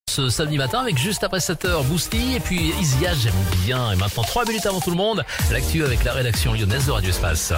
Ce samedi matin avec juste après 7h Boosty et puis Isia, j'aime bien. Et maintenant 3 minutes avant tout le monde, l'actu avec la rédaction lyonnaise de Radio Espace.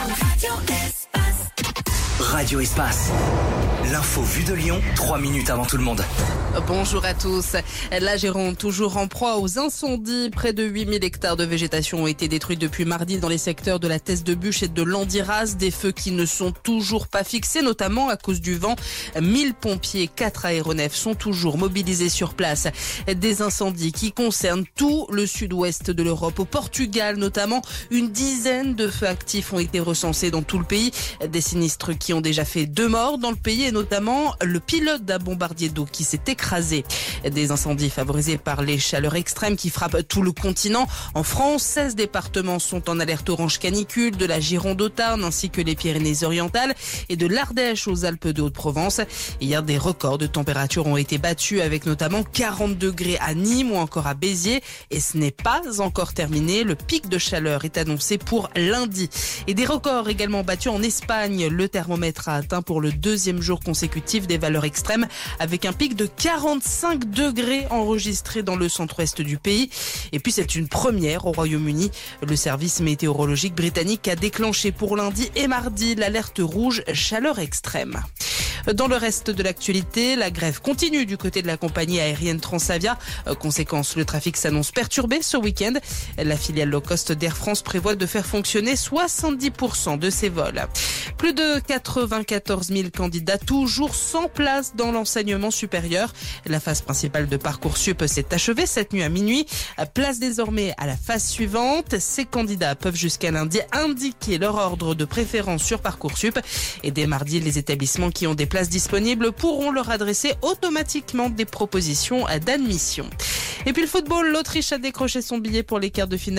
Radio Espace. L'info vue de Lyon, 3 minutes avant tout le monde. Bonjour à tous. La Gironde toujours en proie aux incendies. Près de 8000 hectares de végétation ont été détruits depuis mardi dans les secteurs de la Thèse de Bûche et de Landiras. Des feux qui ne sont toujours pas fixés, notamment à cause du vent. 1000 pompiers, 4 aéronefs sont toujours mobilisés sur place. Des incendies qui concernent tout le sud-ouest de l'Europe. Au Portugal notamment, une dizaine de feux actifs ont été recensés dans tout le pays. Des sinistres qui ont déjà fait 2 morts dans le pays et notamment le pilote d'un bombardier d'eau qui s'est écrasé. Des incendies favorisés par les chaleurs extrêmes qui frappent tout le continent. En France, 16 départements sont en alerte orange canicule, de la Gironde au Tarn ainsi que les Pyrénées-Orientales et de l'Ardèche aux Alpes de Haute-Provence. Hier, des records de température ont été battus avec notamment 40 degrés à Nîmes ou encore à Béziers. Et ce n'est pas encore terminé. Le pic de chaleur est annoncé pour lundi. Et des records également battus en Espagne. Le thermomètre a atteint pour le 2e jour consécutif des valeurs extrêmes avec un pic de 45 degrés enregistré dans le centre-ouest du pays. Et puis c'est une première au Royaume-Uni. Le service météorologique britannique a déclenché pour lundi et mardi l'alerte rouge chaleur extrême. Dans le reste de l'actualité, la grève continue du côté de la compagnie aérienne Transavia. Conséquence, le trafic s'annonce perturbé ce week-end. La filiale low cost d'Air France prévoit de faire fonctionner 70% de ses vols. Plus de 94 000 candidats, toujours sans place dans l'enseignement supérieur. La phase principale de Parcoursup s'est achevée cette nuit à minuit. Place désormais à la phase suivante. Ces candidats peuvent jusqu'à lundi indiquer leur ordre de préférence sur Parcoursup. Et dès mardi, les établissements qui ont des places disponibles pourront leur adresser automatiquement des propositions d'admission. Et puis le football, l'Autriche a décroché son billet pour les quarts de finale